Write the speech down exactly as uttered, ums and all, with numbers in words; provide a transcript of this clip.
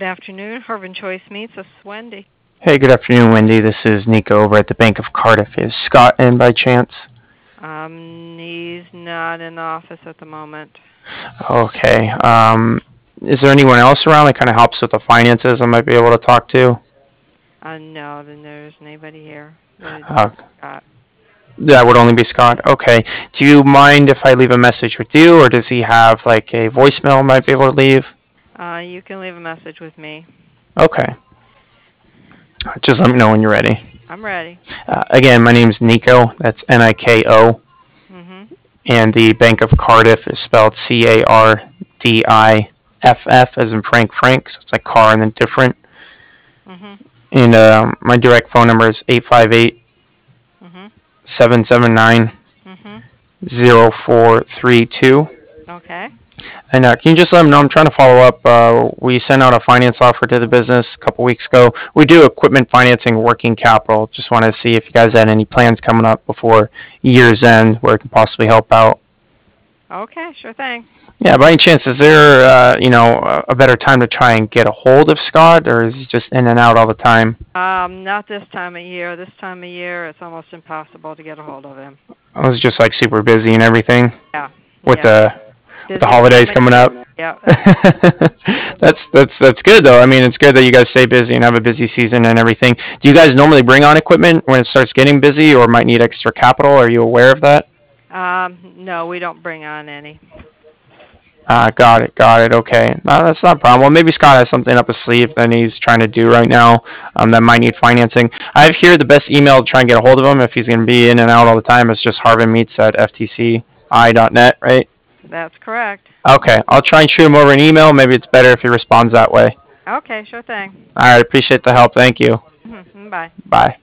Good afternoon, Hervin Choice Meats. This is Wendy. Hey, good afternoon, Wendy. This is Nico over at the Bank of Cardiff. Is Scott in by chance? Um, he's not in the office at the moment. Okay. Um, is there anyone else around that kind of helps with the finances I might be able to talk to? Uh, no, then there's anybody here. It's Uh, Scott. that would only be Scott. Okay. Do you mind if I leave a message with you, or does he have like a voicemail I might be able to leave? Uh, you can leave a message with me. Okay. Just let me know when you're ready. I'm ready. Uh, again, my name's Nico. That's N I K O. Mhm. And the Bank of Cardiff is spelled C A R D I F F as in Frank Frank. So it's like car and then different. Mhm. And uh, my direct phone number is eight five eight, Mhm. seven seven nine, Mhm. zero four three two. Okay. And uh, can you just let them know I'm trying to follow up? Uh, we sent out a finance offer to the business a couple weeks ago. We do equipment financing, working capital. Just want to see if you guys had any plans coming up before year's end where it can possibly help out. Okay, sure thing. Yeah, by any chance, is there, uh, you know, a a better time to try and get a hold of Scott, or is he just in and out all the time? Um, not this time of year. This time of year, it's almost impossible to get a hold of him. I was just like super busy and everything Yeah. with Yeah. the with the Busiest holidays time of coming year. up. Yeah. that's that's that's good though. I mean, it's good that you guys stay busy and have a busy season and everything. Do you guys normally bring on equipment when it starts getting busy, or might need extra capital? Are you aware of that? Um, no, we don't bring on any. Ah, got it, got it. Okay, no, that's not a problem. Well, maybe Scott has something up his sleeve that he's trying to do right now um, that might need financing. I have here the best email to try and get a hold of him if he's going to be in and out all the time. It's just harvinmeets at f t c i dot net, right? That's correct. Okay, I'll try and shoot him over an email. Maybe it's better if he responds that way. Okay, sure thing. All right, appreciate the help. Thank you. Mhm. Bye. Bye.